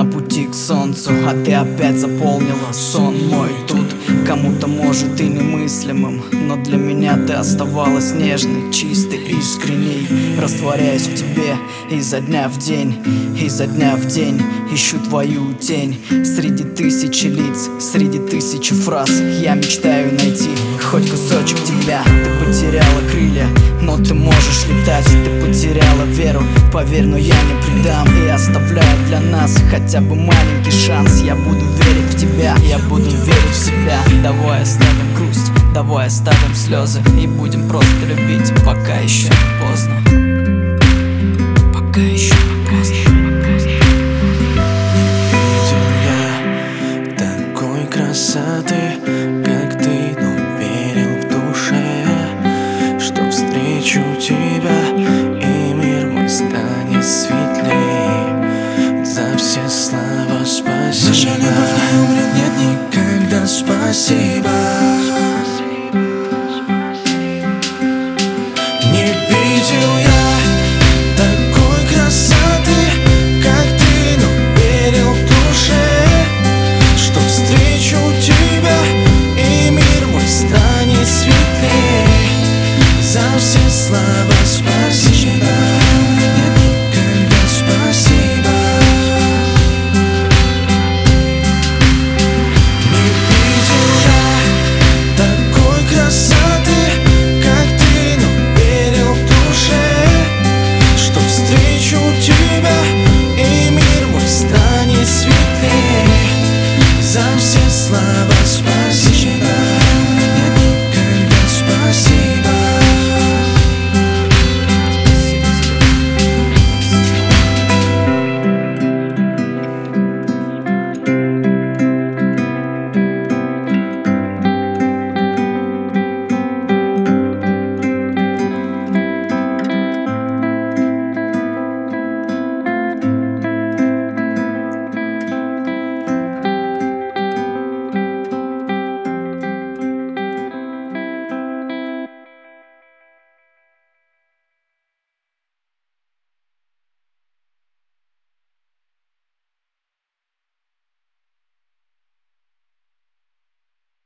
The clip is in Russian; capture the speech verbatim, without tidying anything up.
пути к солнцу, а ты опять заполнила сон мой тут. Кому-то может и немыслимым, но для меня ты оставалась нежной, чистой, искренней. Растворяюсь в тебе изо дня в день, изо дня в день ищу твою тень. Среди тысячи лиц, среди тысячи фраз я мечтаю найти хоть кусочек тебя. Ты потеряла крылья, но ты можешь летать. Ты потеряла веру, поверь, но я не предам. И оставляю для нас хотя бы маленький шанс. Я буду верить в тебя, я буду верить в себя. Давай оставим грусть, давай оставим слезы и будем просто любить, пока еще не поздно.